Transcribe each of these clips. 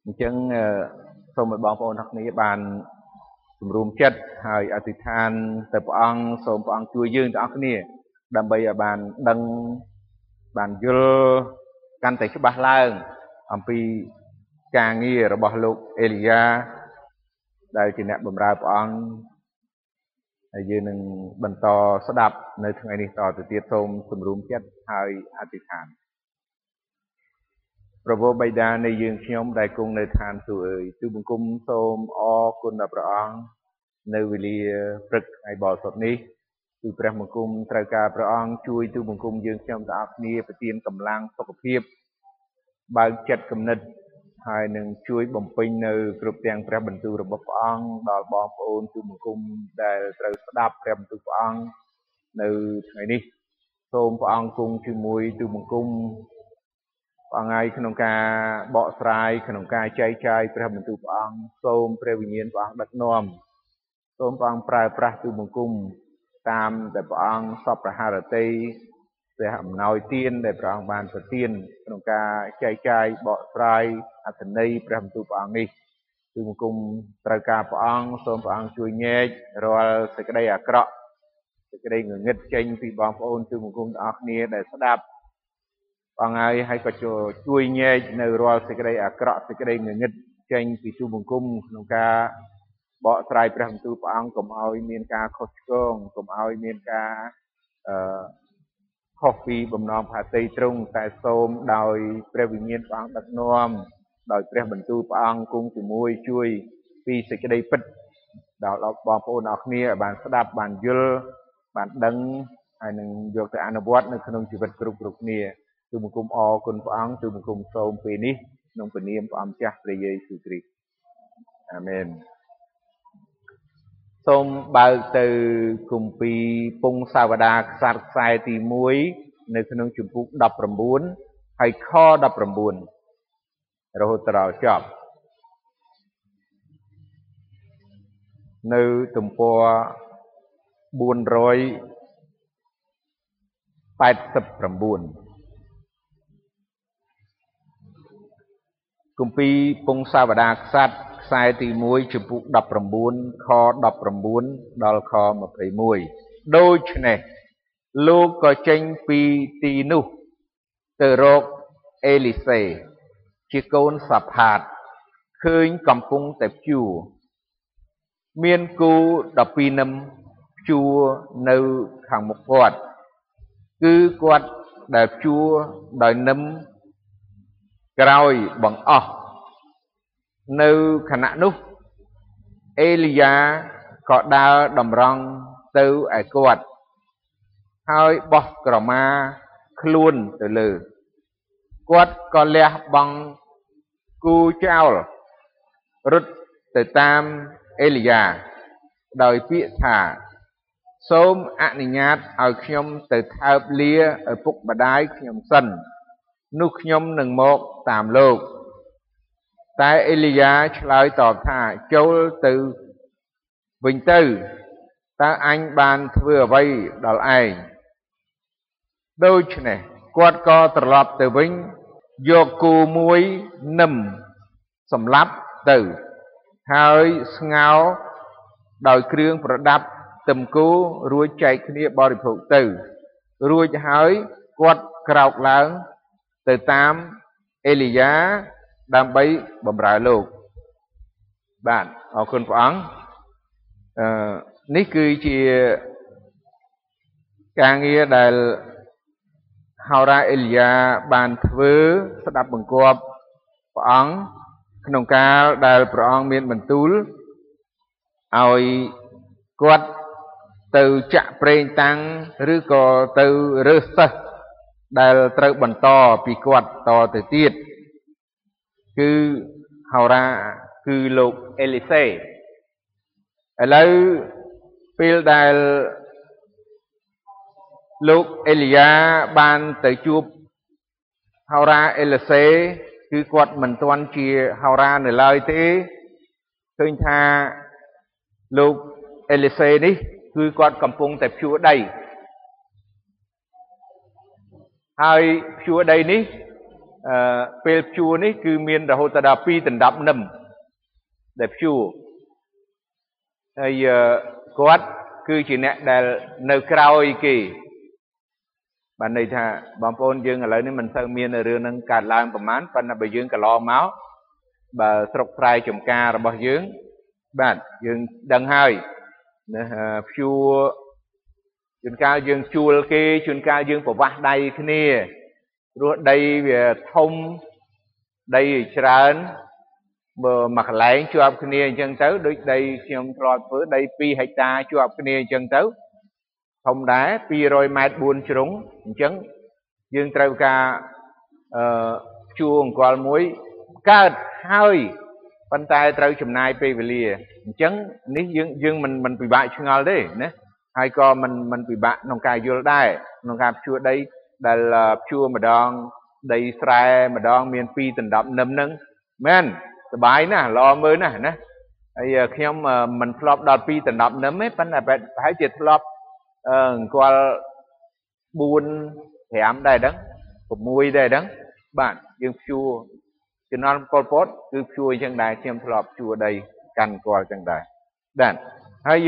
Chẳng xong một bọn phone học này bàn rùm chất hay ở thị than tập ăn xong bọn chui dương cho ác này đâm bây giờ bàn đăng bàn dư căn tại cái bát lang âm pi càng nghi rồi bỏ lục Elia đây chỉ nè bầm ra bọn dư nâng bần to sát đạp nơi thằng này to từ tiết xong rùm chất hay ở thị than Pravo bay đaในយើងខ្ញុំដែលគង់នៅឋានសួគ៌អើយទូបង្គំសូមអរគុណដល់ព្រះអង្គនៅវេលាព្រឹកថ្ងៃបរិសុទ្ធនេះគឺព្រះបង្គំត្រូវការព្រះអង្គជួយទូបង្គំយើងខ្ញុំទាំងអស់គ្នាប្រទានកម្លាំងសុខភាពបើកចិត្តគំនិតហើយនឹងជួយបំពេញនៅគ្រប់ទាំងព្រះបន្ទូលរបស់ព្រះអង្គដល់បងប្អូនទូបង្គំដែលត្រូវស្ដាប់ព្រះបន្ទូលព្រះអង្គនៅថ្ងៃនេះសូមព្រះអង្គគង់ជាមួយទូបង្គំអង្គហើយក្នុងការបកស្រាយក្នុងការចែកចាយព្រះបន្ទូលព្រះអង្គសូមព្រះវិញ្ញាណព្រះអង្គដឹកនាំសូមព្រះអង្គប្រើប្រាស់ទូបង្គំតាមតែព្រះអង្គសពប្រហារតីព្រះអំណោយទានដែលព្រះអង្គបានប្រទានក្នុងការចែកចាយបកស្រាយអត្ថន័យព្រះបន្ទូលព្រះអង្គនេះទូបង្គំត្រូវការព្រះអង្គសូមព្រះអង្គជួយញែករាល់សេចក្តីអាក្រក់សេចក្តីងងឹតចេញពីបងប្អូនទូបង្គំទាំងអស់គ្នាដែលស្ដាប់បងហើយក៏ជួយញែកនៅរាល់សេចក្តីអាក្រក់សេចក្តីងងឹតចេញពីទូបង្គំក្នុងការបកស្រាយព្រះបន្ទូលព្រះអង្គកុំឲ្យមានការខុសឆ្គងកុំឲ្យមានការខុសពីបំណងផាតីត្រង់តែសូមដោយព្រះវិញ្ញាណព្រះអង្គដឹកនាំដោយព្រះបន្ទូលព្រះអង្គគង់ជាមួយជួយពីសេចក្តីពិតដល់បងប្អូនអរគ្នាឲ្យបានស្ដាប់បានយល់បានដឹងហើយនឹងយកទៅអនុវត្តនៅក្នុងជីវិតគ្រប់គ្នាទូបង្គំអរគុណព្រះអង្គទូបង្គំសូមពេលនេះក្នុងព្រះនាមព្រះម្ចាស់ព្រះយេស៊ូវគ្រីស្ទអាមែនសូមបើកទៅគម្ពីរពងសាវតារក្សត្រខ្សែទី1នៅក្នុងជំពូក19ហើយខ19រហូតដល់ចប់នៅទំព័រ489គម្ពីរពងសាវតារក្សត្រខ្សែទី1ជំពូក19ខ19ដល់ខ21ដូច្នេះលោកក៏ចេញពីទីនោះទៅរកអេលីសេជាកូនសាផាតឃើញកំពុងតែភ្ជួរមានគោ12នឹមភ្ជួរនៅខាងមុខគាត់គឺគាត់ដែលភ្ជួរដោយនឹមក្រោយបង្អស់នៅខណៈនោះអេលីយ៉ាក៏ដើរតម្រង់ទៅឯគាត់ហើយបោះក្រមាខ្លួនទៅលើគាត់ក៏លះបង់គូចោលរត់ទៅតាមអេលីយ៉ាដោយពាក្យថាសូមអនុញ្ញាតឲ្យខ្ញុំទៅថើបលាឪពុកម្ដាយខ្ញុំសិននោះខ្ញុំនឹងមកតាមលោកតែអេលីយ៉ាឆ្លើយតបថាចូលទៅវិញទៅតើអញបានធ្វើអ្វីដល់ឯងដូច្នេះគាត់ក៏ត្រឡប់ទៅវិញយកគោមួយនឹមសម្លាប់ទៅហើយស្ងោរដោយគ្រឿងប្រដាប់ខ្ទឹមគោរួចចែកគ្នាបរិភោគទៅរួចហើយគាត់ក្រោកឡើងទៅតាមអេលីយ៉ាដើម្បីបម្រើលោកបាទអរគុណព្រះអង្គនេះគឺជាការងារដែលហោរ៉ាអេលីយ៉ាបានធ្វើស្ដាប់បង្គាប់ព្រះអង្គក្នុងកាលដែលព្រះអង្គមានបន្ទូលឲ្យគាត់ទៅចាក់ប្រេងតាំងឬក៏ទៅរើសសិស្សដែលត្រូវបន្តពីគាត់តទៅទៀតគឺហោរ៉ាគឺលោកអេលីសេឥឡូវពេលដែលលោកអេលីយ៉ាបានទៅជួបហោរ៉ាអេលីសេគឺគាត់មិនទាន់ជាហោរ៉ានៅឡើយទេឃើញថាលោកអេលីសេនេះគឺគាត់កំពុងតែភ្ជួរដី ហើយភ្ជួរដីនេះពេលព្យួរនេះគឺមានរហូតដល់2ដណ្ដប់នឹមដែលព្យួរហើយគាត់គឺជាអ្នកដែលនៅក្រោយគេបានន័យថាបងប្អូនយើងឥឡូវនេះមិនសូវមានរឿងហ្នឹងកើតឡើងប្រហែលប៉ុន្តែបើយើងកន្លងមកបើស្រុកស្រែចំការរបស់យើងបាទយើងដឹងហើយណាព្យួរជួនកាលយើងជួលគេជួនកាលយើងប្រវាស់ដៃគ្នាព្រោះដីវាធំដីច្រើនបើមួយកន្លែងជាប់គ្នាអញ្ចឹងទៅដូចដីខ្ញុំធ្លាប់ធ្វើដី2ហិកតាជាប់គ្នាអញ្ចឹងទៅធំដែរ200ម៉ែត្រ4ជ្រុងអញ្ចឹងយើងត្រូវការព្យួរអង្កល់មួយកើតហើយប៉ុន្តែត្រូវចំណាយពេលវេលាអញ្ចឹងនេះយើងមិនពិបាកឆ្ងល់ទេណាហើយក៏មិនពិបាកក្នុងការយល់ដែរក្នុងការព្យួរដីដែលព្យួរម្ដងដីស្រែម្ដងមាន2ដណ្ដប់នឹមហ្នឹងមែនសบายណាស់ល្អមើលណាស់ណាហើយខ្ញុំមិនធ្លាប់ដល់2ដណ្ដប់នឹមទេប៉ុន្តែប្រហែលជាធ្លាប់អង្គល4 5ដែរដឹង6ដែរដឹងបាទយើងព្យួរជំនាន់ប៉ុលពតគឺព្យួរអញ្ចឹងដែរខ្ញុំធ្លាប់ព្យួរដីកាន់អង្គលអញ្ចឹងដែរបាទហើយ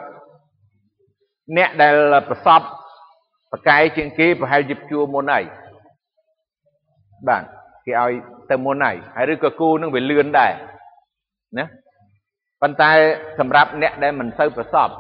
អ្នកដែលប្រសពប្រកែកជាងគេប្រហែលជាព្យួរមុនហើយបាទគេឲ្យទៅមុនហើយឬក៏គូនឹងវាលឿនដែរណាប៉ុន្តែសម្រាប់អ្នកដែលមិនសូវប្រសព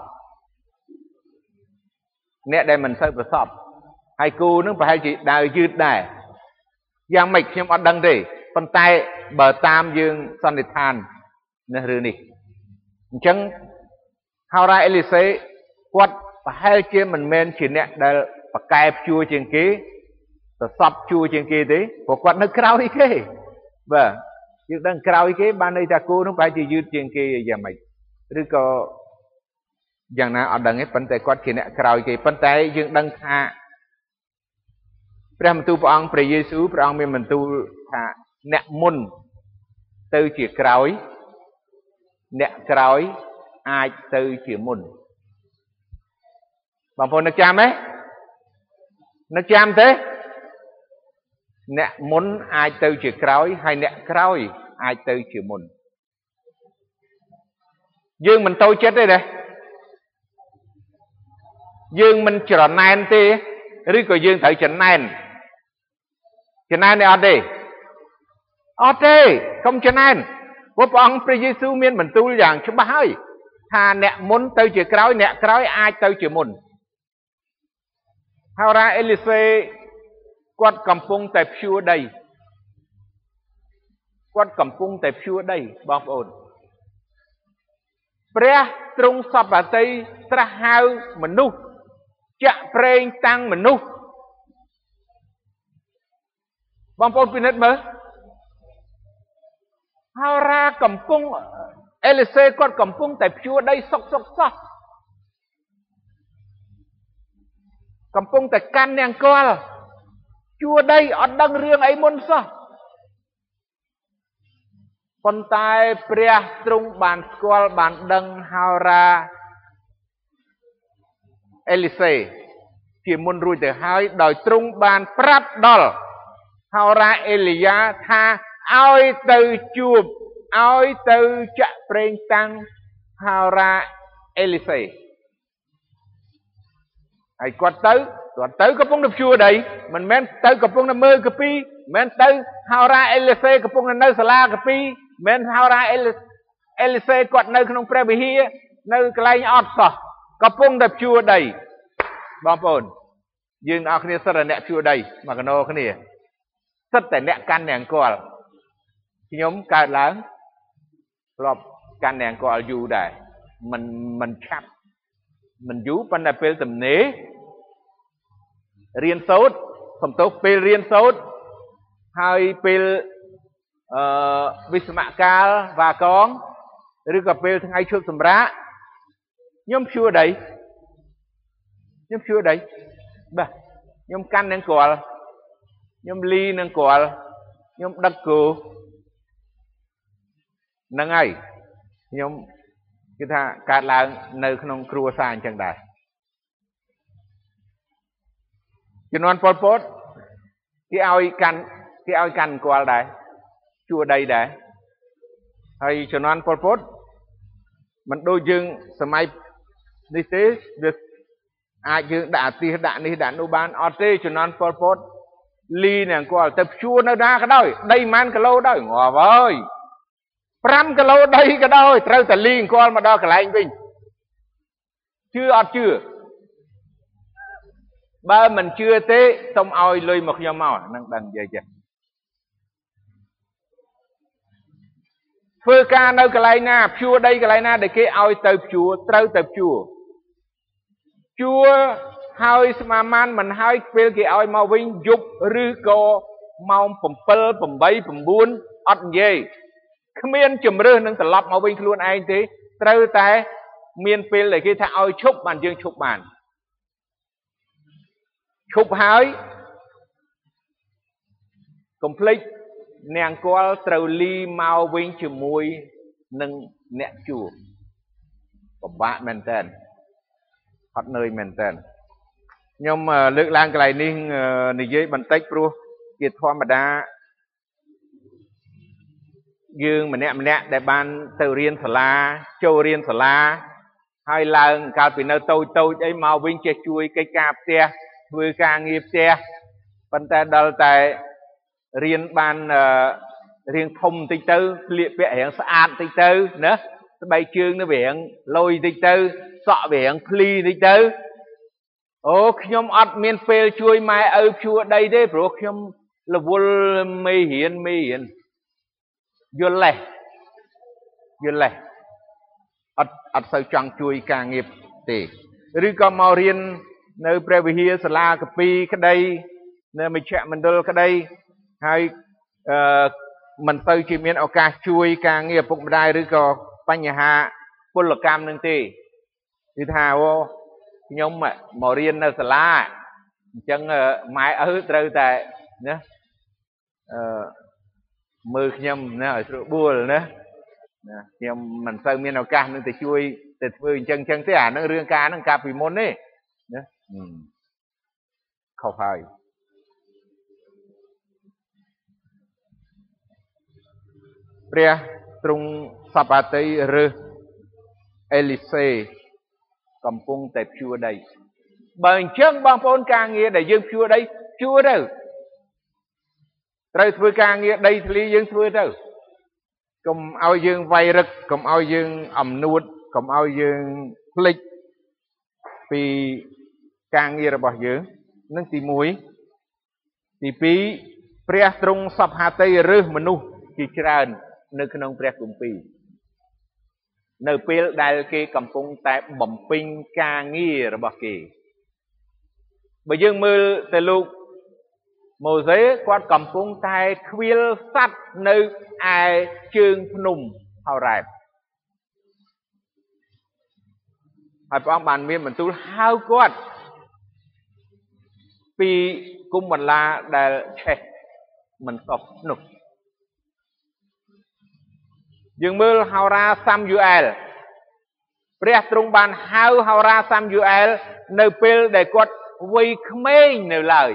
ហើយគូនឹងប្រហែលជាដើរយឺតដែរយ៉ាងម៉េចខ្ញុំអត់ដឹងទេប៉ុន្តែបើតាមយើងសន្និដ្ឋាននៅរឿងនេះអញ្ចឹងហោរ៉ាអេលីសេគាត់ប្រហែលជាមិនមែនជាអ្នកដែលប្រកែព្យួរជាងគេប្រសពព្យួរជាងគេទេព្រោះគាត់នៅក្រោយគេបាទយើងដឹងក្រោយគេបានន័យថាគូនឹងប្រហែលជាយឺតជាងគេយ៉ាងម៉េចឬក៏យ៉ាងណាអត់ដឹងទេប៉ុន្តែគាត់ជាអ្នកក្រោយគេប៉ុន្តែយើងដឹងថាព្រះបន្ទូលព្រះអង្គព្រះយេស៊ូវព្រះអង្គមានបន្ទូលថាអ្នកមុនទៅជាក្រោយអ្នកក្រោយអាចទៅជាមុនបងប្អូននឹកចាំទេនឹកចាំទេអ្នកមុនអាចទៅជាក្រោយហើយអ្នកក្រោយអាចទៅជាមុនយើងមិនតូចចិត្តទេណាយើងមិនច្រណែនទេឬក៏យើងត្រូវច្រណែននេះអត់ទេកុំច្រណែនព្រោះព្រះអង្គព្រះយេស៊ូវមានបន្ទូលយ៉ាងច្បាស់ហើយថាអ្នកមុនទៅជាក្រោយអ្នកក្រោយអាចទៅជាមុនហោរ៉ាអេលីសេគាត់កំពុងតែព្យួរដីបងប្អូនព្រះទ្រង់សព្វតីត្រាស់ហៅមនុស្សចាក់ប្រេងតាំងមនុស្សបងប្អូនពិនិត្យមើលហោរ៉ាកំពុងអេលីសេគាត់កំពុងតែព្យួរដីសុកសោះកំពុងតែកាន់នង្គ័លព្យួរដីអត់ដឹងរឿងអីមុនសោះប៉ុន្តែព្រះទ្រង់បានស្គាល់បានដឹងហោរ៉ាអេលីសេជាមុនរួចទៅហើយដោយទ្រង់បានប្រាប់ដល់ហោរ៉ាអេលីយ៉ាថាឲ្យទៅជួបឲ្យទៅចាក់ប្រេងតាំងហោរ៉ាអេលីសេហើយគាត់ទៅកំពុងតែព្យួរដីមិនមែនទៅកំពុងតែមើលកាពីមិនមែនទៅហោរ៉ាអេលីសេកំពុងតែនៅសាលាកាពីមិនមែនហោរ៉ាអេលីសេគាត់នៅក្នុងព្រះវិហារនៅកន្លែងអត់សោះកំពុងតែព្យួរដីបងប្អូនយើងអ្នកគ្នាសិតតែអ្នកព្យួរដីមកកណោគ្នាសិតតែអ្នកកាន់នង្គ័លខ្ញុំកើតឡើងធ្លាប់កាន់នង្គ័លយូរដែរមិនឆាប់មិនយូរប៉ុន្តែពេលទំនេររៀនសូត្រសំទោសពេលរៀនសូត្រហើយពេលវិស្សមកាលវាកងឬក៏ពេលថ្ងៃឈប់សម្រាកខ្ញុំព្យួរដីបាទខ្ញុំកាន់នង្គ័លខ្ញុំលីនង្គ័លខ្ញុំដឹកគោហ្នឹងហើយខ្ញុំគឺថាកើតឡើងនៅក្នុងគ្រួសារអញ្ចឹងដែរជំនាន់ប៉ុលពតគេឲ្យកាន់ cái ao cằn qua đây chua đây đấy hay cho nó Pol Pot mình đôi dương sớm đi tế việc ai dương đã ti đạn đi đạn u ban ở tê cho nó Pol Pot ly nè qua tập chua nó ra cái đôi đây man cái lâu đôi ngò với pram cái lâu đây cái đôi trâu tờ ly qua mà đo cái lại anh Vinh chưa ba mình chưa tế xong oi lùi một nhau màu năng đằng về chứ phơi ca nơi cái này na chua đây cái này na để cái oi tập chua trâu tập chua hơi mà man mình hơi phơi cái oi màu vinh dục rư cô màu bầm pơ bầm bay bầm buôn ọt gì không miên chùm rư nâng tờ lọc màu vinh luôn ai thế trâu tay miên phơi để cái thằng oi chúc bàn dương chúc bàn chụp hơi complete nàng có trâu ly mau vinh chữ mùi nâng nẹ chùa của bạn mình tên hot nơi mình tên nhưng mà lực lang cái này nên dưới bàn tách pro kiệt thoa mà đa dương mà nẹ để ban từ riêng thở la châu riêng thở la hai lần cao từ nơi tôi ấy mau vinh che chui cây cạp xe vừa càng nghiệp xe vấn đề đó là riêng ban riêng thông tinh tư liệt vẽ hiện sạn tinh tư nữa bay chương nó vẽ lôi tinh tư sọ vẽ pli tinh tư ô nhóm ọt miên phê chui mai ơ chua đây đấy bro nhóm là vô mê hiền vô lệ ọt sao chọn chui càng nghiệp thì rồi có màu riêng nơi Previhia Sala Kapi cái đây nơi mình chạm mình đưa cái đây hay mình tới chỉ miền Oka chui càng nghiệp bụng đai rồi có bánh nhà hạ quân lực cam nương tì thì thào nhóm mà màu riêng nơi Sala chân mai ở từ tại nhé mưa nhâm nó ở chỗ buồn nữa nhưng mình tới miền Oka nương tì chui từ phương chân thế à nó riêng cá nó cà phê môn đấy không phải Pria trung Sapati rư Elise cầm cung tệp chua đây bởi chân bằng phôn càng nghĩa để dương chua đây chua đâu rồi thưa càng nghĩa đây thì dương thưa đâu cầm ao dương vay rực cầm ao dương ẩm nuốt cầm ao dương lịch vì càng nghĩa là bỏ dưỡng nâng tí muối tí phí Pria trung Sapati rư manu chỉ tràn nơi khăn ông Pria cùng phí nơi phí đại kê cầm cung tại bẩm pinh ca nghi rồi bỏ kì bởi dương mơ tại lúc mô dế quát cầm cung tại khuyên sắt nơi ai chương nùng hào rạp hỏi bóng bàn miên mình tu hao quát vì cung mình là đại trẻ mình tộc nục dương mơ hào ra Samuel Pria trung bàn hào ra Samuel nơi phê để quát vì khmê nơi lời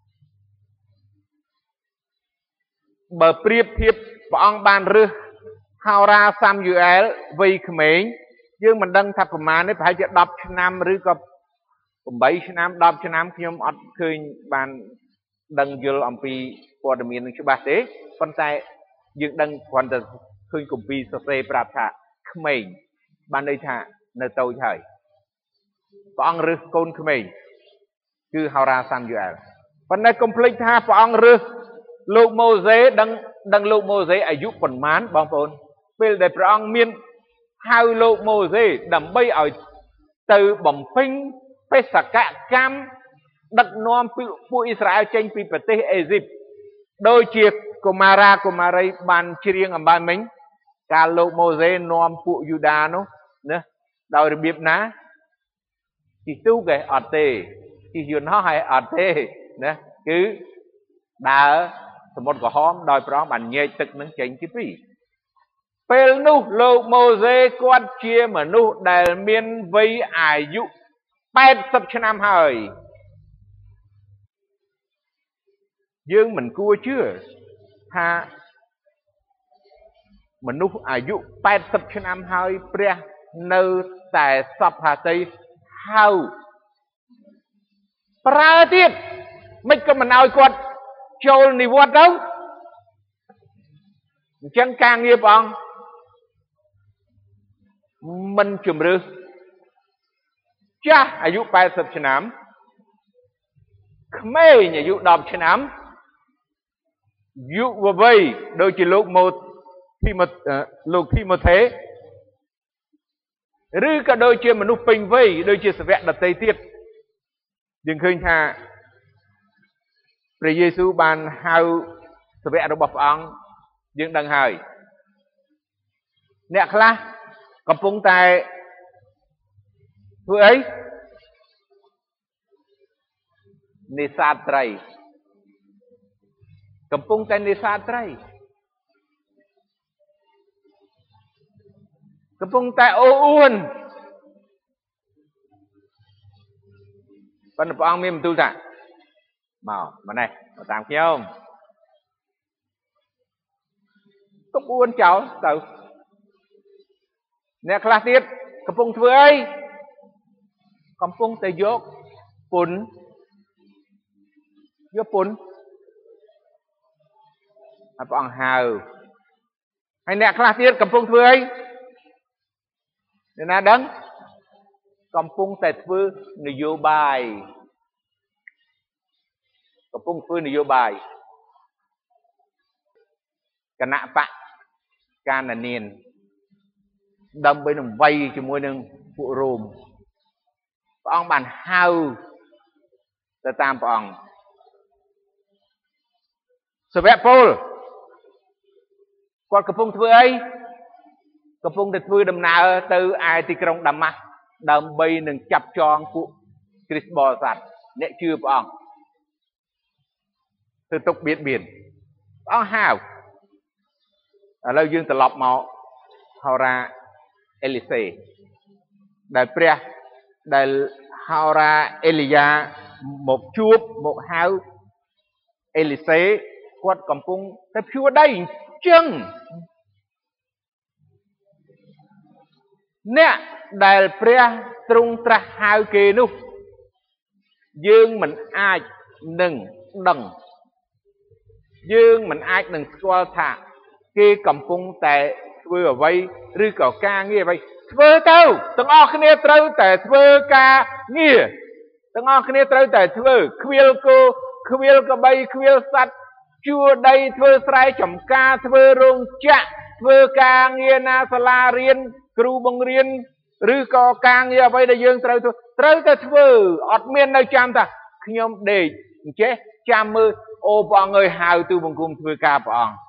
bởi priệp thiệp bóng bàn rư hào ra Samuel vì khmê dương mình đăng thập mà nếu phải đọc cho năm rư có 8 ឆ្នាំ 10 ឆ្នាំខ្ញុំអត់ឃើញបានដឹងយល់អំពីព័ត៌មាននឹងច្បាស់ទេប៉ុន្តែយើងដឹងគ្រាន់តែឃើញគម្ពីរសរសេរប្រាប់ថាក្មេងបានន័យថានៅតូចហើយព្រះអង្គរើសកូនក្មេងគឺហោរាសាមយូអែលប៉ុន្តែកុំភ្លេចថាព្រះអង្គរើសលោកម៉ូសេដឹងលោកម៉ូសេអាយុប៉ុន្មានបងប្អូនពេលដែលព្រះអង្គមានហៅលោកម៉ូសេដើម្បីឲ្យទៅបំពេញបេសកកម្មដឹកនាំពួកអ៊ីស្រាអែលចេញពីប្រទេសអេស៊ីបដូចជាកុមារាកុមារីបានច្រៀងអំបានមិញកាលលោកម៉ូសេនាំពួកយូដានោះណាដោយរបៀបណាជីទូកឯអត់ទេជីយន្តហោះឯអត់ទេណាគឺដើរសមុទ្រក្រហមដោយព្រះអង្គបានញែកទឹកនឹងចេញទីពីរពេលនោះលោកម៉ូសេគាត់ជាមនុស្សដែលមានវ័យអាយុ80 ឆ្នាំហើយ dương mình cua chưa ha mình núp à dụ 80 ឆ្នាំហើយព្រះនៅតែសពហាតីហៅប្រើទៀតមិនក៏មិនឲ្យគាត់ចូលនិវត្តន៍ទៅអញ្ចឹងការងារព្រះអង្គមិនជំរឿសចាស់អាយុ80ឆ្នាំក្មេងអាយុ10ឆ្នាំយុវវ័យដូចជាលោកធីម៉ូថេឬក៏ដូចជាមនុស្សពេញវ័យដូចជាសាវកដទៃទៀតយើងឃើញថាព្រះយេស៊ូវបានហៅសាវករបស់ព្រះអង្គយើងដឹងហើយអ្នកខ្លះកំពុងតែធ្វើអីនេសាទត្រីកំពុងតែនេសាទត្រីកំពុងតែអូអួនប៉ុន្តែព្រះអង្គមានបន្ទូលថាមកនេះមកតាមខ្ញុំទុកអួនចោលទៅអ្នកខ្លះទៀតកំពុងធ្វើអីកំពុងតែយកពុនហើយព្រះអង្គហៅហើយអ្នកខ្លះទៀតកំពុងធ្វើអីអ្នកណាដឹងកំពុងតែធ្វើនយោបាយកំពុងធ្វើនយោបាយគណៈបកកាណានៀនដើម្បីនឹងវាយជាមួយនឹងពួករ៉ូមព្រះអង្គបានហៅទៅតាមព្រះអង្គសាវកពលគាត់កំពុងធ្វើអីកំពុងតែធ្វើដំណើរទៅឯទីក្រុងដាម៉ាស់ដើម្បីនឹងចាប់ចងពួកគ្រីស្ទបរិស័ទអ្នកជឿព្រះអង្គធ្វើទុកបៀតបៀនព្រះអង្គហៅឥឡូវយើងត្រឡប់មកហោរាអេលីសេដែលព្រះដែលហោរាអេលីយ៉ាមកជួបមកហៅអេលីសេគាត់កំពុងតែភ្ជួរដីអញ្ចឹងអ្នកដែលព្រះទ្រង់ត្រាស់ហៅគេនោះយើងមិនអាចនឹងដឹងយើងមិនអាចនឹងស្គាល់ថាគេកំពុងតែធ្វើអ្វីឬក៏ការងារអ្វីធ្វើទៅទាំងអស់គ្នាត្រូវតែធ្វើការងារទាំងអស់គ្នាត្រូវតែធ្វើខ្វៀលគោខ្វៀលក្របីខ្វៀលសត្វជួដីធ្វើស្រែចម្ការធ្វើរោងចក្រធ្វើការងារណាសាលារៀនគ្រូបង្រៀនឬក៏ការងារអ្វីដែលយើងត្រូវតែធ្វើអត់មាននៅចាំថាខ្ញុំដេកអញ្ចេះចាំមើលអូព្រះអង្គអើយហៅទូបង្គំធ្វើការព្រះអង្គ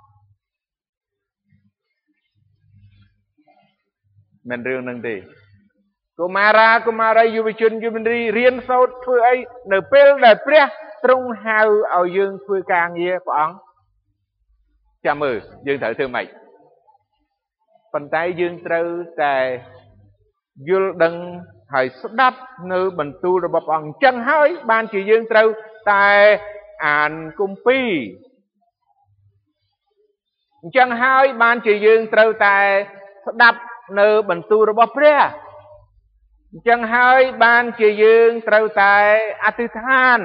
មិនរឿងនឹងទេកុមារីយុវជនយុវនារីរៀនសូត្រធ្វើអីនៅពេលដែលព្រះទ្រង់ហៅឲ្យយើងធ្វើការងារព្រះអង្គចាំមើលយើងត្រូវធ្វើម៉េចប៉ុន្តែយើងត្រូវតែយល់ដឹងហើយស្ដាប់នៅបន្ទូលរបស់ព្រះអង្គអញ្ចឹងហើយបានជាយើងត្រូវតែអានគម្ពីរអញ្ចឹងហើយបានជាយើងត្រូវតែស្ដាប់នៅបន្ទូលរបស់ព្រះអញ្ចឹងហើយបានជាយើងត្រូវតែអធិដ្ឋាន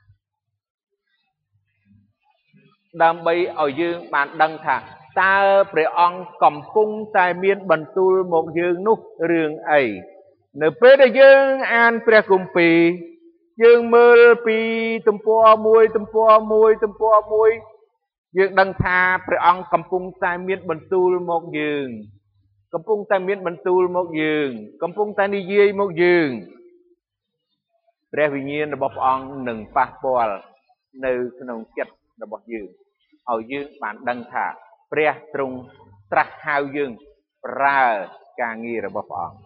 ដើម្បីឲ្យយើងបានដឹងថាតើព្រះអង្គកំពុងតែមានបន្ទូលមកយើងនោះរឿងអីនៅពេលដែលយើងអានព្រះគម្ពីរយើងមើលពីទំព័រ1ទំព័រ1ទំព័រ1យើងដឹងថាព្រះអង្គកំពុងតែមានបន្ទូលមកយើងកំពុងតែមានបន្ទូលមកយើងកំពុងតែនិយាយមកយើងព្រះវិញ្ញាណរបស់ព្រះអង្គនឹងប៉ះពាល់នៅក្នុងចិត្តរបស់យើងឲ្យយើងបានដឹងថាព្រះទ្រង់ត្រាស់ហៅយើងប្រើការងាររបស់ព្រះអង្គ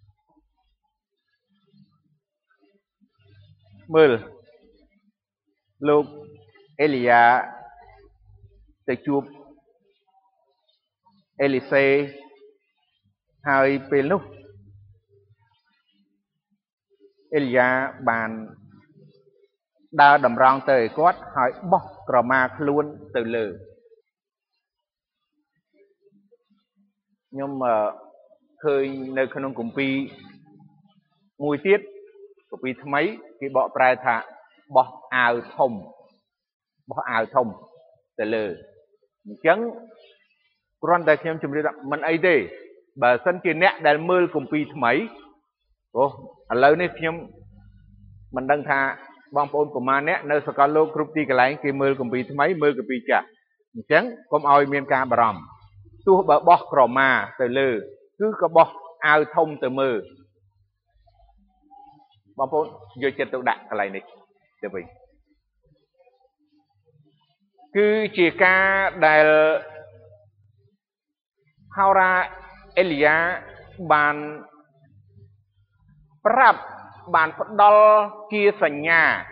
មើលលោកអេលីយ៉ាទៅជួបអេលីសេហើយពេលនោះអេលីយ៉ាបាន đa đầm rong tới quát hỏi bóc cỏ ma luôn từ lử nhưng mà khơi nơi khăn cùng pi mùi tiết của pi thâm ấy khi bỏ prai thạ bỏ áo thông từ lử chẳng còn tại khi em chụp được mình ấy đi bà sân kia nét đàn mưa cùng pi thâm ấy lâu này khi mình đang thà bong ôn của ma nét nơi sạc lô group ti cái lại kia mưa cùng pi thâm ấy mưa cùng pi chả chẳng có oi miền ca bà ròm tu bờ bó cỏ ma từ lư cứ có bó áo thông từ mưa bong ôn vô chân tụ đặt cái lại này được vậy cứ chỉ ca đài hao ra Elia bàn prap bàn phật đol kia sành nhà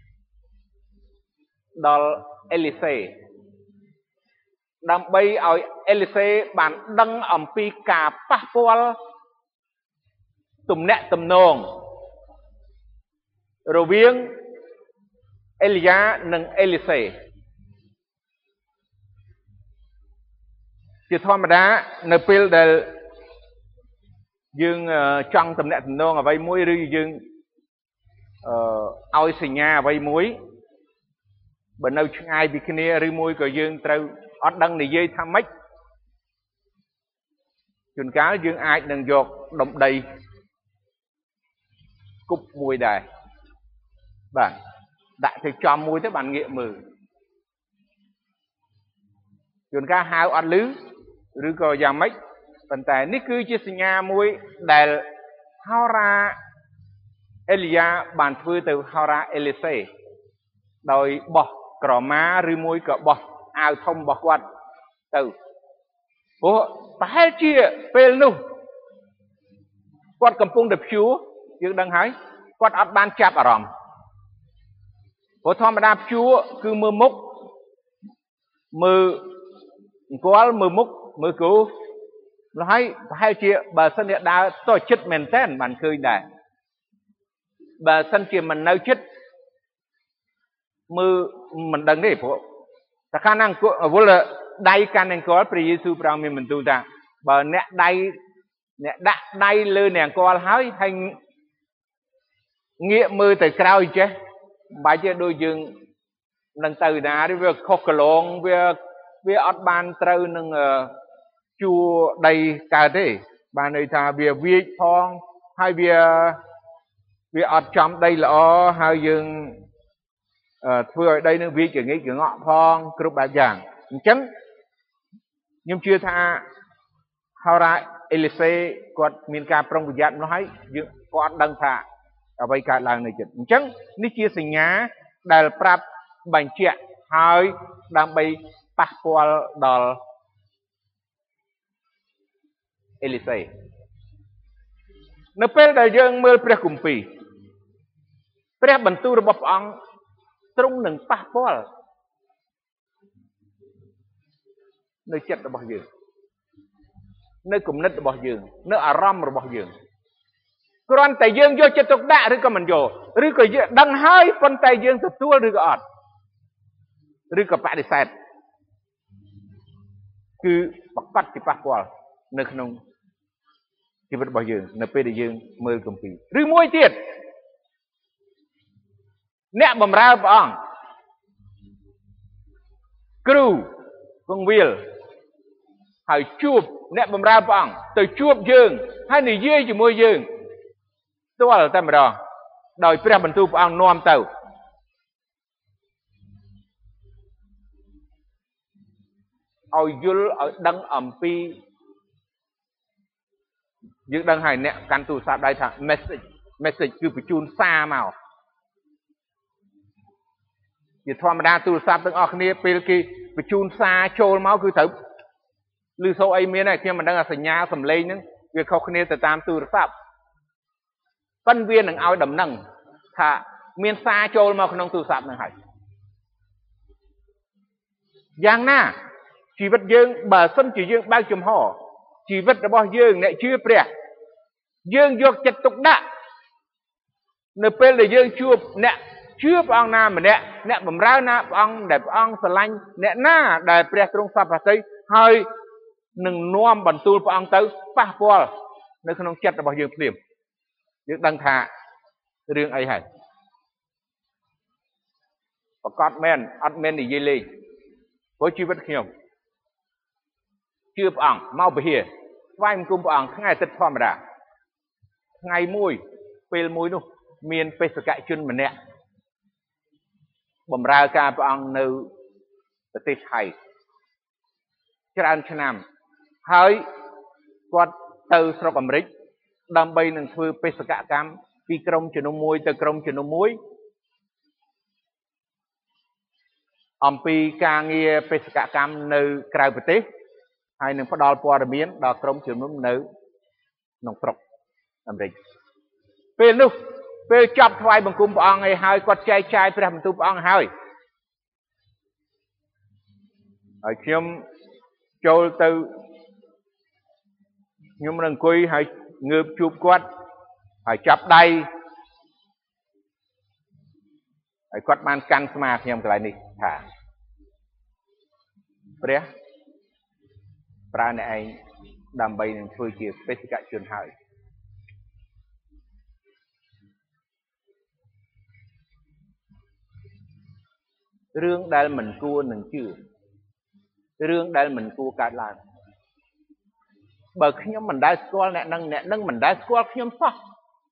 đol Elise đam bay ở Elise bàn đăng ẩm pi cả pa pol tùm nẹ tùm nong rồi viếng Elia nâng Elise chỉ thua mà đã nơi pil để dương trong tầm nẹt nông ở vây muối rư dương ao xì nhà vây muối bên đâu ai bị kia rư muối của dương trâu ót đăng này dây tham mấy chừng cá dương ai đừng giọt động đầy cục muối đài bạn đại thì cho muối tới bạn nghiệm mừ chừng cá hao ăn lứ rư có già mấy phần tài ní cứ chia sẻ nhà muối để hao ra Elia bàn phơi từ hao ra Elise đòi bỏ cỏ má rư muối cỏ bỏ áo thông bỏ quạt từ phải chia phê nu quạt cầm pung đập chúa dương đăng hái quạt ắt ban chạp ở ròm thom mà đạp chúa cứ mưa múc mưa có mưa múc mưa cứu nó hay chia bà sân địa đa tôi chết mền tên bạn khơi này bà sân kia mình nấu chết mưa mình đừng đi phụ ta khả năng vô là đây can năng có pre Giêsu prang mình tu ta bà nè đây lư nè có hái thành nghĩa mưa từ cao chứ bà chứ đôi dương nâng từ đá đi việc khóc lộn việc ọt ban trâu nâng chua đầy cả thế bà này thà việc viết phong hay việc ọt trong đây là hai dương vừa đây nó viết chữ nghĩ chữ ngọ phong cướp bà giảng chấm nhưng chưa tha hao ra Elise quạt miền ca trong của giặc nó hay quạt đăng thà ở đây cả làng này chừng chấm ní chia sẻ nhá đài prap bành chẹt hai đang bay passport đòi Elise nóពេលដែលយើងមើលព្រះគម្ពីរព្រះបន្ទូលរបស់ព្រះអង្គទ្រង់នឹងប៉ះពាល់នៅចិត្តរបស់យើងនៅគំនិតរបស់យើងនៅអារម្មណ៍របស់យើងគ្រាន់តែយើងយកចិត្តទុកដាក់ឬក៏មិនយកឬក៏យើងដឹងហើយប៉ុន្តែយើងទទួលឬក៏អត់ឬក៏បដិសេធគឺប្រកាសជាប៉ះពាល់នៅក្នុងជីវិតរបស់យើងនៅពេលដែលយើងមើលគម្ពីរឬមួយទៀតអ្នកបម្រើព្រះអង្គគ្រូគង្វាលហើយជួបអ្នកបម្រើព្រះអង្គទៅជួបយើងហើយនិយាយជាមួយយើងស្ទាល់តែម្ដងដោយព្រះបន្ទូលព្រះអង្គនាំទៅឲ្យយល់ឲ្យដឹងអំពីយើងដឹងហើយអ្នកកាន់ទូរស័ព្ទដៃថា message គឺបញ្ជូនសារមកជាធម្មតាទូរស័ព្ទទាំងអស់គ្នាពេលគេបញ្ជូនសារចូលមកគឺត្រូវឮសូរអីមានហើយខ្ញុំមិនដឹងថាសញ្ញាសំឡេងហ្នឹងវាខុសគ្នាទៅតាមទូរស័ព្ទប៉ុន្តែវានឹងឲ្យដំណឹងថាមានសារចូលមកក្នុងទូរស័ព្ទហ្នឹងហើយយ៉ាងណាជីវិតយើងបើសិនជាយើងបើកចំហជីវិតរបស់យើងអ្នកជឿព្រះយើងយកចិត្តទុកដាក់នៅពេលដែលយើងជួបអ្នក chưa ông na mà nè bầm ra na ông để ông sờ lanh nè na để bè trung sập tới hơi nâng nuông bẩn tu ông tới pa pol nơi không chết là bao nhiêu điểm những đăng thả riêng ấy hay và cọt men thì dây lì với chi vết khiêm chưa ông mau về here vai mình cùng ông ngay tết form ra ngày mùi pel mùi nu miền pe sợi cãi chân mình nè bầm ra ca ôngនៅប្រទេសថៃច្រើនឆ្នាំហើយគាត់ទៅស្រុកអាមេរិកដើម្បីនឹងធ្វើបេសកកម្មពីក្រុមជំនុំមួយទៅក្រុមជំនុំមួយអំពីការងារបេសកកម្មនៅក្រៅប្រទេសហើយនឹងផ្ដល់ព័ត៌មានដល់ក្រុមជំនុំនៅក្នុងស្រុកអាមេរិកពេលនោះពេលចប់ថ្វាយបង្គំព្រះអង្គហើយគាត់ចែកចាយព្រះបន្ទូលព្រះអង្គហើយខ្ញុំចូលទៅខ្ញុំនឹងអង្គុយហើយងើបជួបគាត់ហើយចាប់ដៃហើយគាត់បានកាន់ស្មាខ្ញុំកន្លែងនេះថាព្រះប្រើអ្នកឯងដើម្បីនឹងធ្វើជាបេសកជនហើយរឿងដែលមិនគួរនឹងជឿរឿងដែលមិនគួរកើតឡើងបើខ្ញុំមិនដែលស្គាល់អ្នកនឹងមិនដែលស្គាល់ខ្ញុំសោះ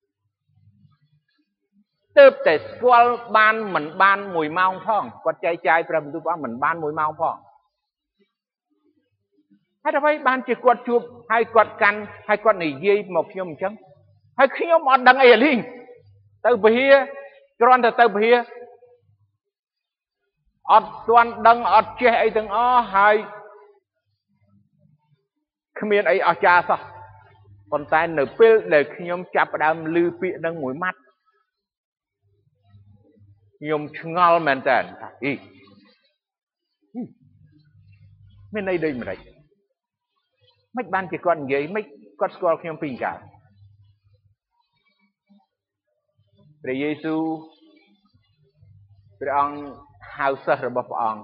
ទើបតែស្គាល់បានមិនបាន1ម៉ោងផងគាត់ចែកចាយព្រះបន្ទូលព្រះអង្គមិនបាន1ម៉ោងផងហើយអ្វីបានជាគាត់ជួបហើយគាត់កាន់ហើយគាត់និយាយមកខ្ញុំអញ្ចឹងហើយខ្ញុំអត់ដឹងអីអាលីងទៅពហិគ្រាន់តែទៅពហិអត់ទាន់ដឹងអត់ចេះអីទាំងអស់ហើយគ្មានអីអស្ចារ្យសោះប៉ុន្តែនៅពេលដែលខ្ញុំចាប់ផ្ដើមឮពាក្យនឹងមួយម៉ាត់ខ្ញុំឆ្ងល់មែនតើថាមានន័យដូចម្ដេចមិនបានជាគាត់និយាយមិនគាត់ស្គាល់ខ្ញុំពីកាលព្រះយេស៊ូវព្រះអង្គហៅសិស្សរបស់ព្រះអង្គ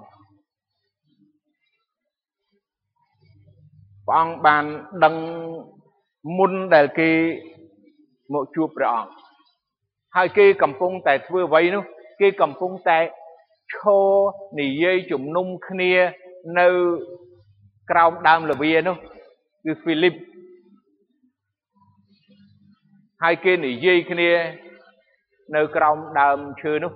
បានដឹងមុនដែលគេមកជួបព្រះអង្គហើយគេកំពុងតែធ្វើអ្វីនោះគេកំពុងតែឈរនិយាយជំនុំគ្នានៅក្រោមដើមល្វានោះគឺហ្វីលីបហើយគេនិយាយគ្នានៅក្រោមដើមឈើនោះ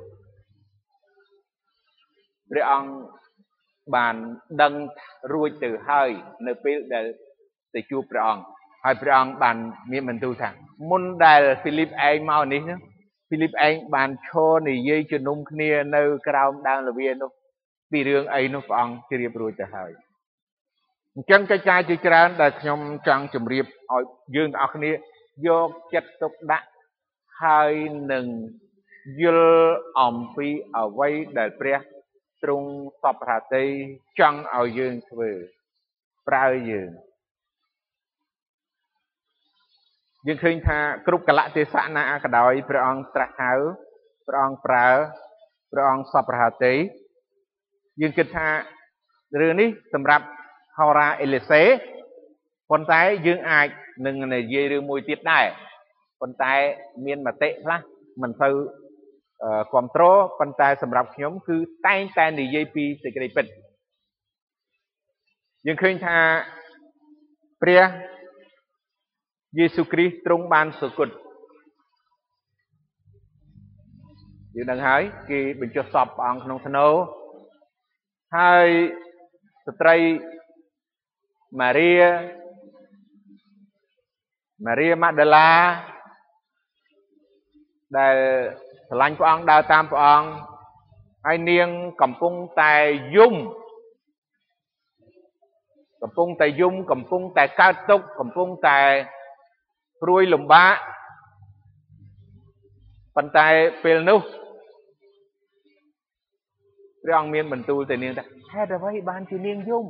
ព្រះអង្គបានដឹងរួចទៅហើយនៅពេលដែលទៅជួបព្រះអង្គហើយព្រះអង្គបានមានបន្ទូលថាមុនដែលហ្វីលីបឯងមកនេះហ្វីលីបឯងបានឈរនិយាយជំនុំគ្នានៅក្រោមដើមល្វានោះពីរឿងអីនោះព្រះអង្គជ្រាបរួចទៅហើយអញ្ចឹងកិច្ចការជាច្រើនដែលខ្ញុំចង់ជម្រាបឲ្យយើងទាំងអស់គ្នាយកចិត្តទុកដាក់ហើយនឹងយល់អំពីអ្វីដែលព្រះទ្រង់សពរតីចង់ឲ្យយើងធ្វើប្រើយើងឃើញថាគ្រប់កលៈទេសៈណាក៏ដោយព្រះអង្គត្រាស់ហៅព្រះអង្គប្រើព្រះអង្គសពរតីយើងគិតថារឿងនេះសម្រាប់ហោរាអេលីសេប៉ុន្តែយើងអាចនឹងនិយាយរឿងមួយទៀតដែរប៉ុន្តែមានមតិខ្លះមិនទៅគ្រប់គ្រងប៉ុន្តែសម្រាប់ខ្ញុំគឺតែងតែនិយាយពីសេចក្តីពិតយើងឃើញថាព្រះយេស៊ូវគ្រីស្ទទ្រង់បានសុគតយើងដឹងហើយគេបញ្ចុះសពព្រះអង្គក្នុងធ្នូហើយស្ត្រីម៉ារីម៉ាដាឡាដែលស្រឡាញ់ព្រះអង្គដើរតាមព្រះអង្គហើយនាងកំពុងតែយំកំពុងតែកើតទុក្ខកំពុងតែព្រួយលំបាកប៉ុន្តែពេលនោះព្រះអង្គមានបន្ទូលទៅនាងថាហេតុអ្វីបានជានាងយំ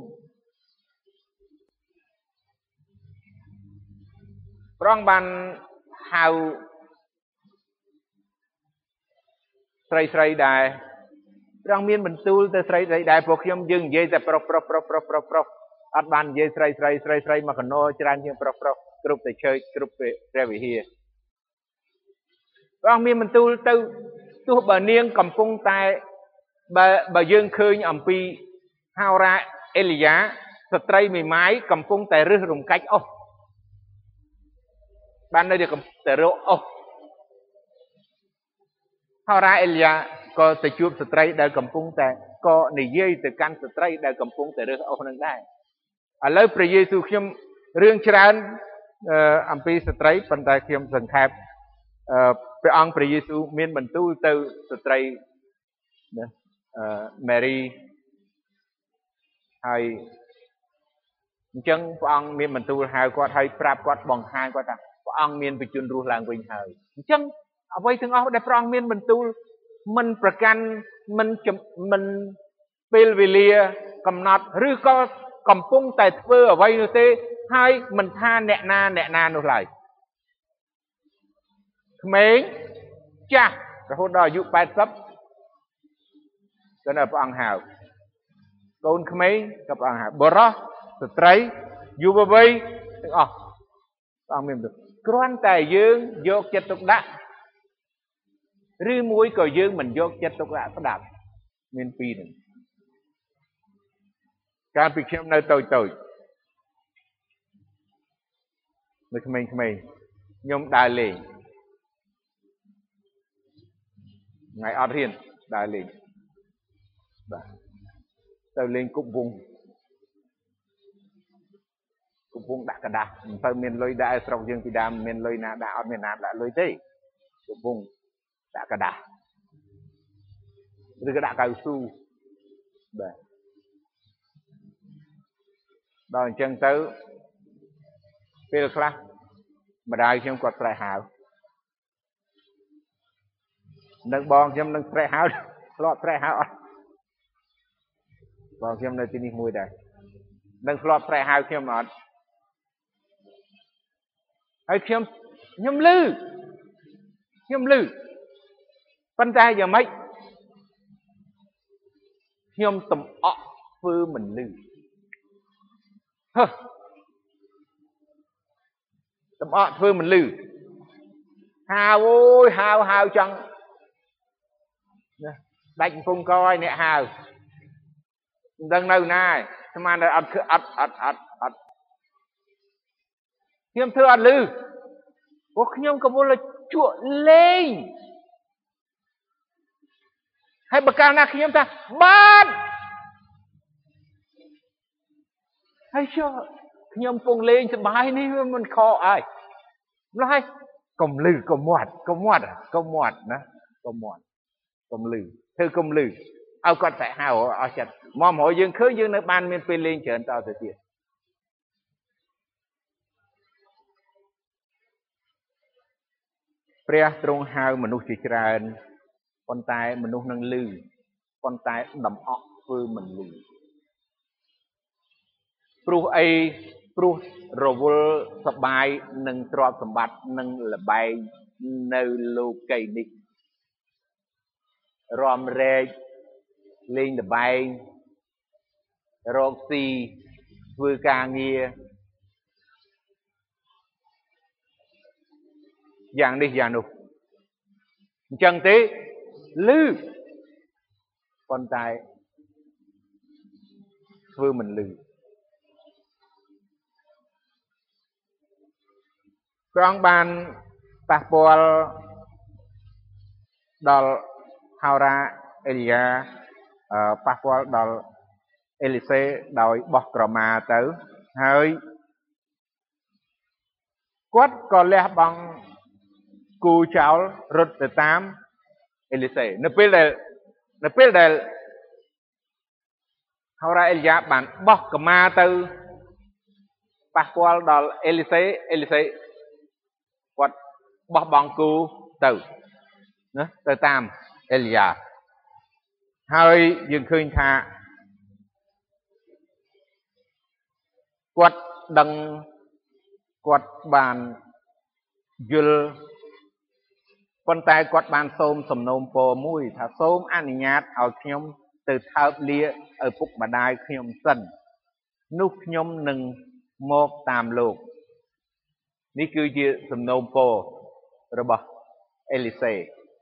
ព្រះអង្គបានហៅស្រីដែរព្រះអង្គមានបន្ទូលទៅស្រីដែរពួកខ្ញុំយើងនិយាយតែប្រុសអត់បាននិយាយស្រីមកកណោច្រើនជាងប្រុសគ្រប់តែជើចគ្រប់ព្រះវិហារព្រះអង្គមានបន្ទូលទៅទោះបើនាងកំពុងតែបើយើងឃើញអំពីហោរាអេលីយ៉ាស្ត្រីមេម៉ាយកំពុងតែរឹសរំកាច់អស់បាននៅតែរកអស់ហោរាអេលីយ៉ាក៏ទៅជួបស្ត្រីដែលកំពុងតែក៏និយាយទៅកាន់ស្ត្រីដែលកំពុងតែរើសអស់នឹងដែរឥឡូវព្រះយេស៊ូវខ្ញុំរឿងច្រើនអំពីស្ត្រីប៉ុន្តែខ្ញុំសង្ខេបព្រះអង្គព្រះយេស៊ូវមានបន្ទូលទៅស្ត្រីមេរីហើយអញ្ចឹងព្រះអង្គមានបន្ទូលហៅគាត់ហើយប្រាប់គាត់បង្ហាញគាត់ថាព្រះអង្គមានបញ្ជូនរស់ឡើងវិញហើយអញ្ចឹងអ្វីទាំងអស់ដែលព្រះអង្គមានបន្ទូលមិនប្រកាន់មិនពេលវេលាកំណត់ឬក៏កំពុងតែធ្វើអ្វីនោះទេហើយមិនថាអ្នកណានោះឡើយក្មេងចាស់រហូតដល់អាយុ80ក៏នៅព្រះអង្គហៅកូនក្មេងក៏ព្រះអង្គហៅបុរសស្ត្រីយុវវ័យទាំងអស់ព្រះអង្គមានបន្ទូលគ្រាន់តែយើងយកចិត្តទុកដាក់ឬមួយក៏យើងមិនយកចិត្តទុកដាក់ស្ដាប់មានពីរហ្នឹងកាលពីខ្ញុំនៅតូចនៅក្មេងខ្ញុំដើរលេងថ្ងៃអត់រៀនដើរលេងបាទទៅលេងគប់វងដាក់กระดาษមិនទៅមានលុយដាក់ស្រុកយើងពីដើមមានលុយណាដាក់អត់មានណាដាក់លុយទេគប់វងដាក់กระดาษឬក៏ដាក់កៅស៊ូបាទដល់អញ្ចឹងទៅពេលខ្លះម្ដាយខ្ញុំគាត់ស្រែកហៅនឹងបងខ្ញុំនឹងស្រែកហៅធ្លាប់ស្រែកហៅអត់បងខ្ញុំនៅទីនេះមួយដែរនឹងធ្លាប់ស្រែកហៅខ្ញុំអត់ហើយខ្ញុំលឺប៉ុន្តែយ៉ាងម៉េចខ្ញុំតំអក់ធ្វើមិនលឺតំអក់ធ្វើមិនលឺហៅអូយហៅចង់ដាច់កំពង់កឲ្យអ្នកហៅមិនដឹងនៅណាឯងស្មានតែអត់ខ្ញុំធ្វើអត់លឺព្រោះខ្ញុំកំពុងតែជក់លេងហើយបើកាលណាខ្ញុំថាបាទហើយចុះខ្ញុំកំពុងលេងសប្បាយនេះវាមិនខកអើម្ល៉េះហើយកុំលឺកុំមាត់ណាកុំលឺធ្វើកុំលឺឲ្យគាត់តែហៅអស់ចិត្តមកយើងឃើញយើងនៅបានមានពេលលេងច្រើនតទៅទៀតព្រះទ្រង់ហៅមនុស្សជាច្រើនប៉ុន្តែមនុស្សនឹងលឺប៉ុន្តែដំអក់ធ្វើមិនលឺព្រោះអីព្រោះរវល់សបាយនឹងទ្រព្យសម្បត្តិនឹងលបែងនៅលោកីនេះរំរែកលេងលបែងរកស៊ីធ្វើការងារយ៉ាងនេះយ៉ាងនោះអញ្ចឹងទេលឺប៉ុន្តែធ្វើមិនលឺព្រះអង្គបានប៉ះពាល់ដល់ហោរាអេលីយ៉ាប៉ះពាល់ដល់អេលីសេដោយបោះក្រមាទៅហើយគាត់ក៏លះបង់គូចោលរត់ទៅតាមអេលីសេនៅពេលដែលហោរាអេលីយ៉ាបានបោះក្រមាទៅប៉ះពាល់ដល់អេលីសេគាត់បោះបង់គូទៅណាទៅតាមអេលីយ៉ាហើយយើងឃើញថាគាត់ដឹងគាត់បានយល់ប៉ុន្តែគាត់បានសូមសំណូមពរមួយថាសូមអនុញ្ញាតឲ្យខ្ញុំទៅថើបលាឪពុកម្ដាយខ្ញុំសិននោះខ្ញុំនឹងមកតាមលោកនេះគឺជាសំណូមពររបស់អេលីសេ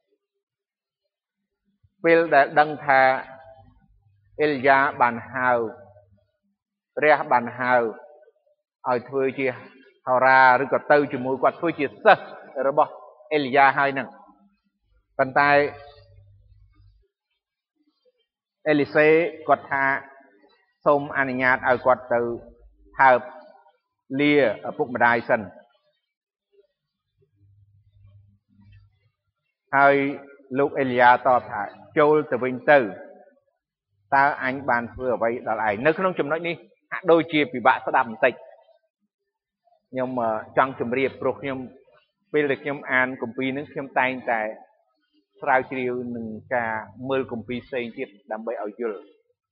ពេលដែលដឹងថាអេលយ៉ាបានហៅព្រះបានហៅឲ្យធ្វើជាហោរាឬក៏ទៅជាមួយគាត់ធ្វើជាសិស្សរបស់អេលីយ៉ាហើយនឹងប៉ុន្តែអេលីសេគាត់ថាសូមអនុញ្ញាតឲ្យគាត់ទៅថើបលាឪពុកម្ដាយសិនហើយលោកអេលីយ៉ាតបថាចូលទៅវិញទៅតើអញបានធ្វើអ្វីដល់ឯងនៅក្នុងចំណុចនេះហាក់ដូចជាពិបាកស្ដាប់បន្តិចខ្ញុំចង់ជម្រាបព្រោះខ្ញុំពេលដែលខ្ញុំអានគម្ពីរនេះខ្ញុំតែងតែស្រាវជ្រាវនឹងការមើលគម្ពីរផ្សេងទៀតដើម្បីឲ្យយល់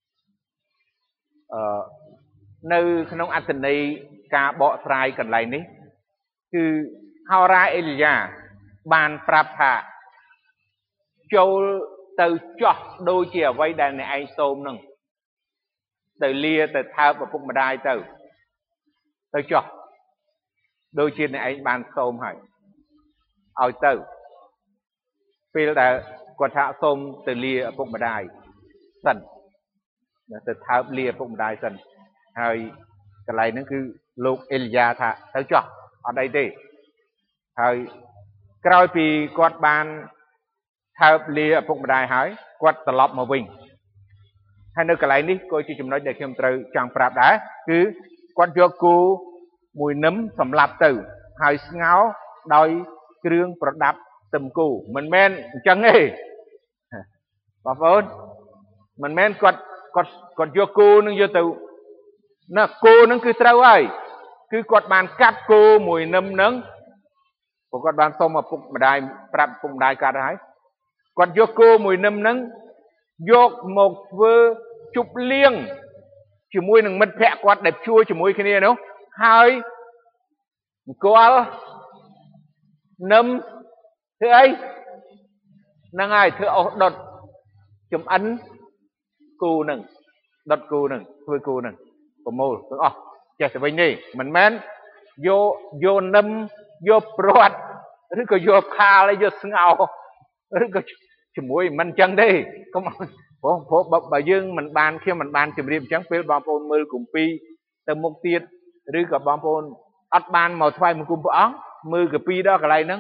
នៅក្នុងអត្ថន័យការបកស្រាយកន្លែងនេះគឺហោរាអេលីយ៉ាបានប្រាប់ថាចូលទៅចោះដូចជាអ្វីដែលអ្នកឯងសូមនឹងទៅលាទៅថើបឪពុកម្ដាយទៅចោះដូចជាអ្នកឯងបានសូមហើយឲ្យទៅពេលដែលគាត់ថាសូមទៅលាឪពុកម្ដាយសិនទៅថើបលាឪពុកម្ដាយសិនហើយកន្លែងហ្នឹងគឺលោកអេលីយ៉ាថាទៅចោះអត់អីទេហើយក្រោយពីគាត់បានថើបលាឪពុកម្ដាយហើយគាត់ត្រឡប់មកវិញហើយនៅកន្លែងនេះក៏ជាចំណុចដែលខ្ញុំត្រូវចង់ប្រាប់ដែរគឺគាត់យកគោមួយនឹមសម្លាប់ទៅហើយស្ងោរដោយគ្រឿងប្រដាប់ទឹមគោមិនមែនអញ្ចឹងទេបងប្អូនមិនមែនគាត់យកគោនឹងយកទៅណាគោនឹងគឺត្រូវហើយគឺគាត់បានកាប់គោមួយនឹមនឹងព្រោះគាត់បានសុំឪពុកម្ដាយប្រាប់ឪពុកម្ដាយកាត់ហើយគាត់យកគោមួយនឹមនឹងយកមកធ្វើជប់លៀងជាមួយនឹងមិត្តភក្តិគាត់ដែលជួយជាមួយគ្នានោះហើយអង្គលនឹមធ្វើអីហ្នឹងហើយធ្វើអុសដុតចំអិនគូនឹងដុតគូនឹងធ្វើគូនឹងប្រមូលទាំងអស់ចេះទៅវិញនេះមិនមែនយកនឹមយកព្រាត់ឬក៏យកផាលហើយយកស្ងោឬក៏ជាមួយមិនអញ្ចឹងទេកុំព្រោះបើយើងមិនបានខ្ញុំមិនបានជម្រាបអញ្ចឹងពេលបងប្អូនមើលគម្ពីរទៅមុខទៀតឬក៏បងប្អូនអត់បានមកថ្វាយបង្គំព្រះអង្គមើលកាពីដល់កន្លែងហ្នឹង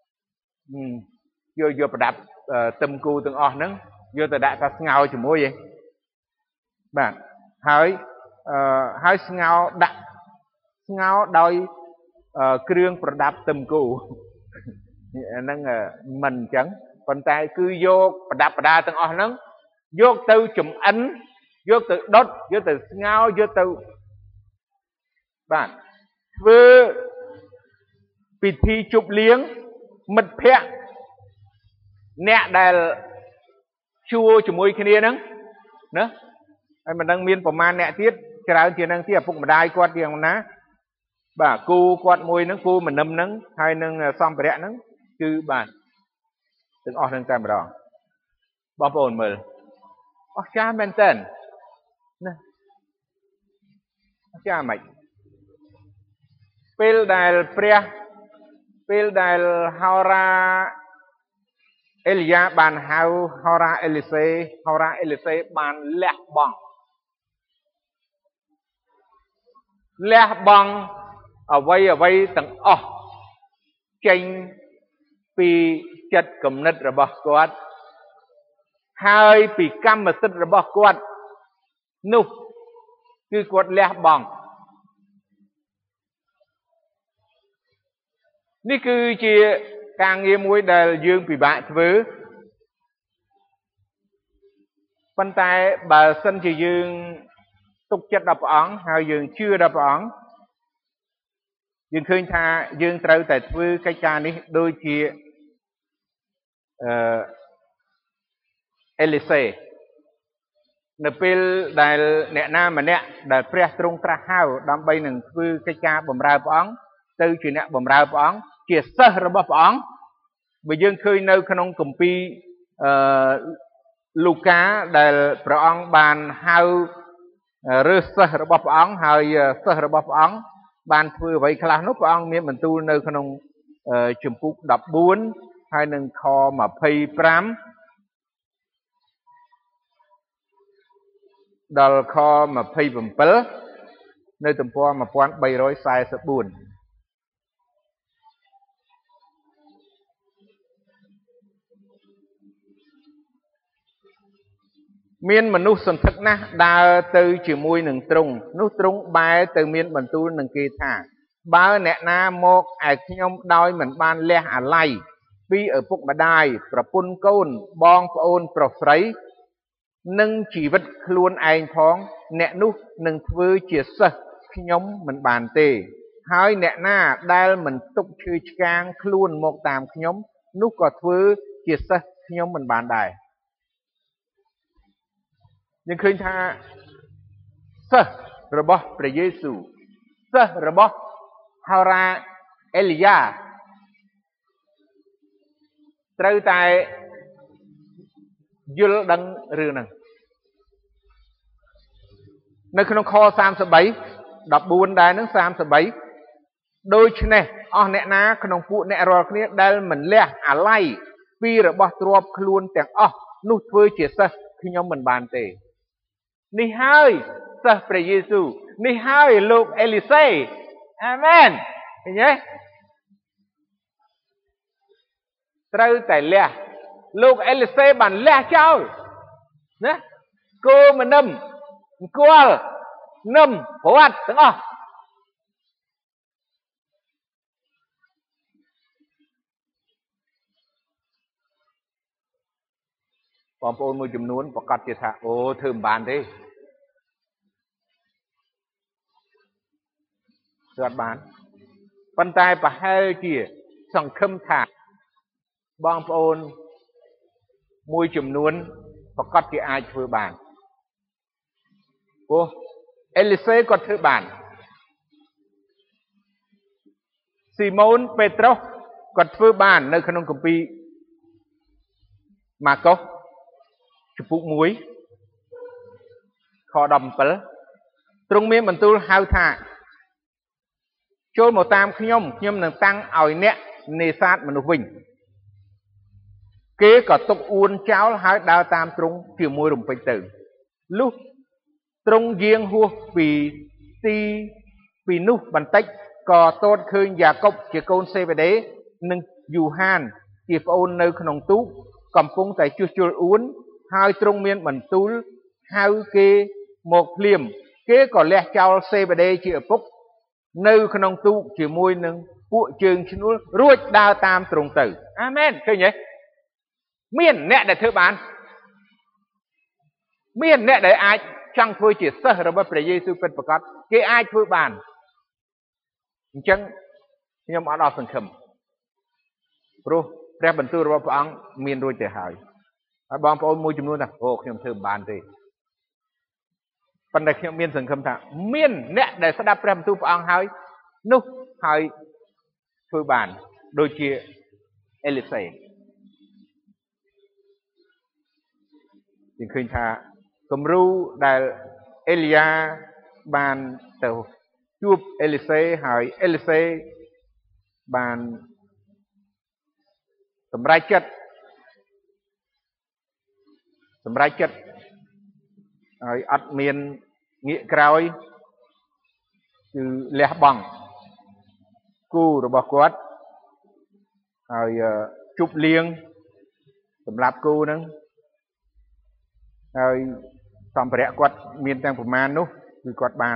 យកប្រដាប់ទឹមគូទាំងអស់ហ្នឹងយកទៅដាក់ថាស្ងោជាមួយឯងបាទហើយស្ងោដាក់ស្ងោដោយគ្រឿងប្រដាប់ទឹមគូហ្នឹងមិនអញ្ចឹងប៉ុន្តែគឺយកប្រដាប់ប្រដាទាំងអស់ហ្នឹងយកទៅចំអិនយកទៅដុតយកទៅស្ងោយកទៅបាទធ្វើពិធីជប់លៀងមិត្តភក្តិអ្នកដែលជួជាមួយគ្នាហ្នឹងណាហើយមិនដឹងមានប្រមាណអ្នកទៀតច្រើនជាងហ្នឹងទៀតឪពុកម្ដាយគាត់យ៉ាងណាបាទគូគាត់មួយហ្នឹងគូមនឹមហ្នឹងហើយនឹងសម្ភារៈហ្នឹងគឺបាទទាំងអស់ហ្នឹងតែម្ដងបងប្អូនមើលអស្ចារ្យមែនតើណាអស្ចារ្យមិនពេលដែលហោរាអេលីយ៉ាបានហៅហោរាអេលីសេបានលះបង់អ្វីទាំងអស់ចេញពីចិត្តគំនិតរបស់គាត់ហើយពីកម្មសិទ្ធិរបស់គាត់នោះគឺគាត់លះបង់នេះគឺជាការងារមួយដែលយើងពិបាកធ្វើប៉ុន្តែបើសិនជាយើងទុកចិត្តដល់ព្រះអង្គហើយយើងជឿដល់ព្រះអង្គយើងឃើញថាយើងត្រូវតែធ្វើកិច្ចការនេះដូចជាអេលីសេនៅពេលដែលអ្នកណាម្នាក់ដែលព្រះទ្រង់ត្រាស់ហៅដើម្បីនឹងធ្វើកិច្ចការបម្រើព្រះអង្គទៅជាអ្នកបម្រើព្រះអង្គជាសិស្សរបស់ព្រះអង្គ bởi dương khơi nơi khăn công pi Lucaដែលព្រះអង្គបានហៅរើសសិស្សរបស់ព្រះអង្គហើយសិស្សរបស់ព្រះអង្គបានធ្វើអ្វីខ្លះនោះព្រះអង្គមានបន្ទូលនៅក្នុងជំពូក14ហើយនឹងខ25ដល់ខ27នៅទំព័រ1344មានមនុស្សសន្ធឹកណាស់ដើរទៅជាមួយនឹងទ្រង់នោះទ្រង់បែរទៅមានបន្ទូលនឹងគេថាបើអ្នកណាមកឯខ្ញុំដោយមិនបានលះអាល័យពីឪពុកម្ដាយប្រពន្ធកូនបងប្អូនប្រុសស្រីនិងជីវិតខ្លួនឯងផងអ្នកនោះនឹងធ្វើជាសិស្សខ្ញុំមិនបានទេហើយអ្នកណាដែលមិនទុកឈឺឆ្កាងខ្លួនមកតាមខ្ញុំនោះក៏ធ្វើជាសិស្សខ្ញុំមិនបានដែរយើងឃើញថាសិស្សរបស់ព្រះយេស៊ូវសិស្សរបស់ហោរ៉ាអេលីយ៉ាត្រូវតែយល់ដឹងរឿងហ្នឹងនៅក្នុងខ33 14ដែរនឹង33ដូច្នេះអស់អ្នកណាក្នុងពួកអ្នករាល់គ្នាដែលមិនលះអាល័យពីរបស់ទ្រព្យខ្លួនទាំងអស់នោះធ្វើជាសិស្សខ្ញុំមិនបានទេនេះហើយសិស្សព្រះយេស៊ូវនេះហើយលោកអេលីសេអាមែនឃើញទេត្រូវតែលះលោកអេលីសេបានលះចោលណាគោមនឹមអង្គលនឹមប្រវត្តិទាំងអស់បងប្អូនមួយចំនួនប្រកាសជាថាអូធ្វើមិនបានទេធ្វើអត់បានប៉ុន្តែប្រហែលជាសង្ឃឹមថាបងប្អូនមួយចំនួនប្រកាសជាអាចធ្វើបានព្រោះអេលីសេគាត់ធ្វើបានស៊ីម៉ូនពេត្រុសគាត់ធ្វើបាននៅក្នុងគម្ពីរម៉ាកុសជំពូក1ខ17ទ្រង់មានបន្ទូលហៅថាចូលមកតាមខ្ញុំនឹងតាំងឲ្យអ្នកនេសាទមនុស្សវិញគេក៏ទុកអួនចោលហើយដើរតាមទ្រង់ជាមួយរំពេចទៅលុះទ្រង់យាងហួសពីនោះបន្តិចក៏ទតឃើញយ៉ាកុបជាកូនសេបេដេនិងយូហានជាប្អូននៅក្នុងទូកកំពុងតែជួសជុលអួនហើយទ្រង់មានបន្ទូលហៅគេមកភ្លាមគេក៏លះចោលសេបេដេជាឪពុកនៅក្នុងទូកជាមួយនឹងពួកជើងឈ្នួលរួចដើរតាមទ្រង់ទៅអាមែនឃើញទេមានអ្នកដែលធ្វើបានមានអ្នកដែលអាចចង់ធ្វើជាសិស្សរបស់ព្រះយេស៊ូវពិតប្រាកដគេអាចធ្វើបានអញ្ចឹងខ្ញុំអត់អស់សង្ឃឹមព្រោះព្រះបន្ទូលរបស់ព្រះអង្គមានរួចទៅហើយបងប្អូនមួយចំនួនថាអូខ្ញុំធ្វើមិនបានទេប៉ុន្តែខ្ញុំមានសង្ឃឹមថាមានអ្នកដែលស្ដាប់ព្រះបន្ទូលព្រះអង្គហើយនោះហើយធ្វើបានដូចជាអេលីសេយើងឃើញថាគំរូដែលអេលីយ៉ាបានទៅជួបអេលីសេហើយអេលីសេបានសម្រេចចិត្តហើយអត់មានងាកក្រោយគឺលះបង់គូរបស់គាត់ហើយជប់លៀងសម្រាប់គូហ្នឹងហើយសម្ភារៈគាត់មានទាំងប្រមាណនោះគឺគាត់បាន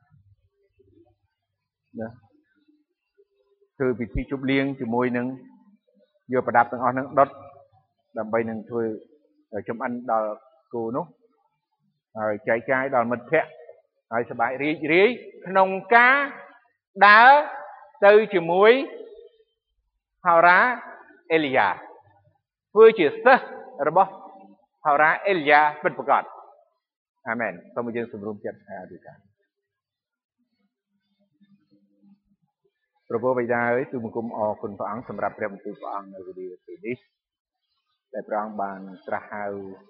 ណាគឺពិធីជប់លៀងជាមួយនឹងយកប្រដាប់ទាំងអស់ហ្នឹងដុតដើម្បីនឹងធ្វើចំអិនដល់គូនោះហើយចែកចាយដល់មិត្តភ័ក្តិហើយសប្បាយរីករាយក្នុងការដើរទៅជាមួយហោរ៉ាអេលីយ៉ាធ្វើជាសិស្សរបស់ហោរ៉ាអេលីយ៉ាពិតប្រាកដអាមែនសូមយើងសម្រុំចិត្តអធិដ្ឋានប្រពោបិតាអើយទូបង្គំអរគុណព្រះអង្គសម្រាប់ព្រះបន្ទូលព្រះអង្គនៅវេលាពេលនេះដែលព្រះអង្គបានត្រាស់ហៅ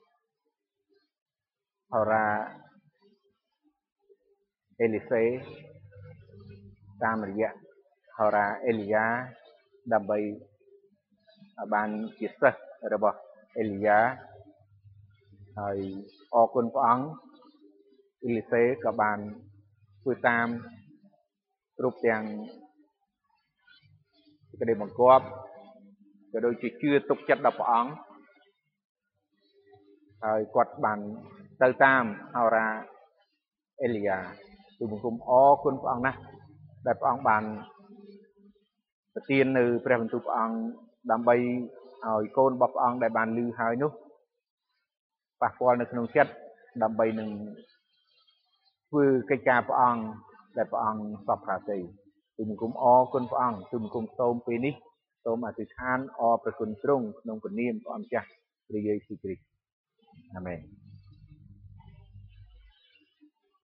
ហោរាអេលីសេតាមរយៈហោរាអេលីយ៉ាដើម្បីបានជាសិស្សរបស់អេលីយ៉ាហើយអរគុណព្រះអង្គអេលីសេក៏បានធ្វើតាមគ្រប់ទាំងសេចក្តីបង្គាប់ក៏ដូចជាជឿទុកចិត្តដល់ព្រះអង្គហើយគាត់បានទៅតាមហោរាអេលីយ៉ាទូបង្គំអរគុណព្រះអង្គណាស់ដែលព្រះអង្គបានប្រទាននៅព្រះបន្ទូលព្រះអង្គដើម្បីឲ្យកូនរបស់ព្រះអង្គដែលបានឮហើយនោះប៉ះពាល់នៅក្នុងចិត្តដើម្បីនឹងធ្វើកិច្ចការព្រះអង្គដែលព្រះអង្គសពប្រាជ័យទូបង្គំអរគុណព្រះអង្គទូបង្គំសូមពេលនេះសូមអធិដ្ឋានអរព្រះគុណទ្រង់ក្នុងព្រះនាមព្រះអម្ចាស់ព្រះយេស៊ូវគ្រីស្ទអាមែន